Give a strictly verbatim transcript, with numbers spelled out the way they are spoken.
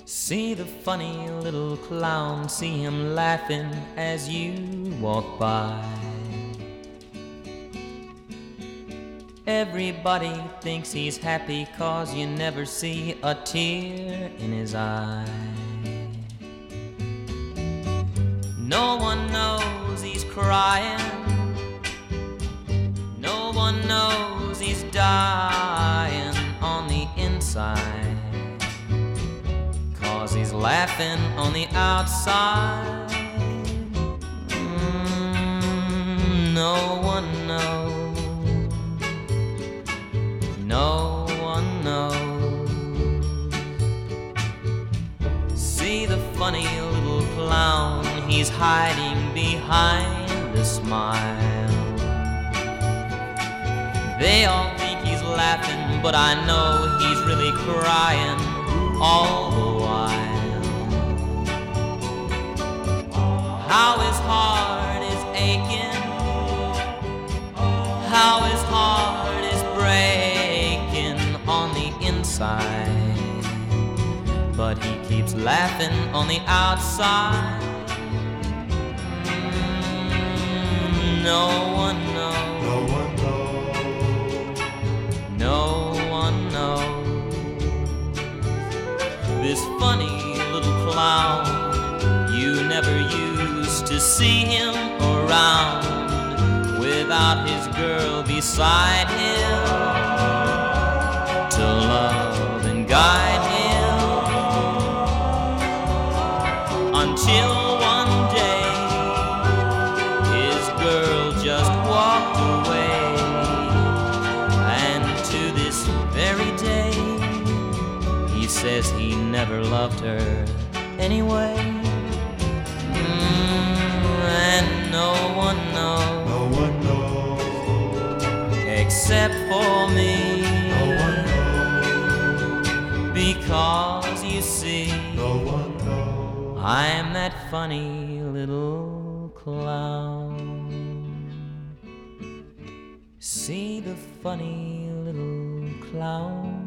See the funny little clown, see him laughing as you walk by. Everybody thinks he's happy 'cause you never see a tear in his eye. No one knows he's crying, no one knows he's dying on the inside, 'cause he's laughing on the outside. Mm, no one knows, no one knows. See the funny little clown, he's hiding behind a smile. They all think he's laughing, but I know he's really crying all the while. How his heart is aching, how his heart is breaking on the inside, but he keeps laughing on the outside. Mm, no one knows, No one knows. no one knows. This funny little clown, you never used to see him around without his girl beside him to love and guide him, until one day his girl just walked away, and to this very day he says he never loved her anyway. Mm, and no one knows, No one knows. except for me, No one knows. because you see, No one knows. I'm that funny little clown. See the funny little clown.